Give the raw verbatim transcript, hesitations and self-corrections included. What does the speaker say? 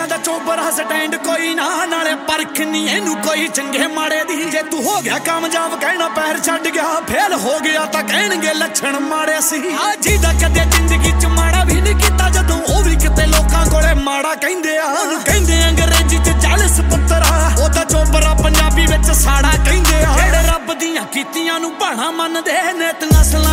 ਨਸ਼ਿਆਂ ਦਾ ਚੋਬਰਾ ਸਟੈਂਡ ਕੋਈ ਨਾ, ਨਾਲੇ ਪਰਖ ਨੀ ਇਹਨੂੰ ਕੋਈ ਚੰਗੇ ਮਾੜੇ ਦੀ। ਜੇ ਤੂੰ ਹੋ ਗਿਆ ਕਾਮਯਾਬ ਕਹਿਣਾ ਪੈਰ ਛੱਡ ਗਿਆ, ਫੇਲ ਹੋ ਗਿਆ ਤਾਂ ਕਹਿਣਗੇ ਲੱਛਣ ਮਾੜੇ ਸੀ। ਆ ਜਿਹਦਾ ਕਦੇ ਜ਼ਿੰਦਗੀ ਚ ਮਾੜਾ ਵੀ ਨਹੀਂ ਕੀਤਾ, ਜਦੋਂ ਉਹ ਵੀ ਕਿਤੇ ਲੋਕਾਂ ਕੋਲੇ ਮਾੜਾ ਕਹਿੰਦੇ ਆ। ਕਹਿੰਦੇ ਅੰਗਰੇਜ਼ੀ ਚ ਚਾਲੀਸ ਪੁੱਤਰਾ, ਉਹਦਾ ਚੋਬਰਾ ਪੰਜਾਬੀ ਵਿੱਚ ਸਾੜਾ ਕਹਿੰਦੇ ਆ। ਜਿਹੜੇ ਰੱਬ ਦੀਆਂ ਕੀਤੀਆਂ ਨੂੰ ਭਾਣਾ ਮੰਨਦੇ ਨੇ, ਤੀਆਂ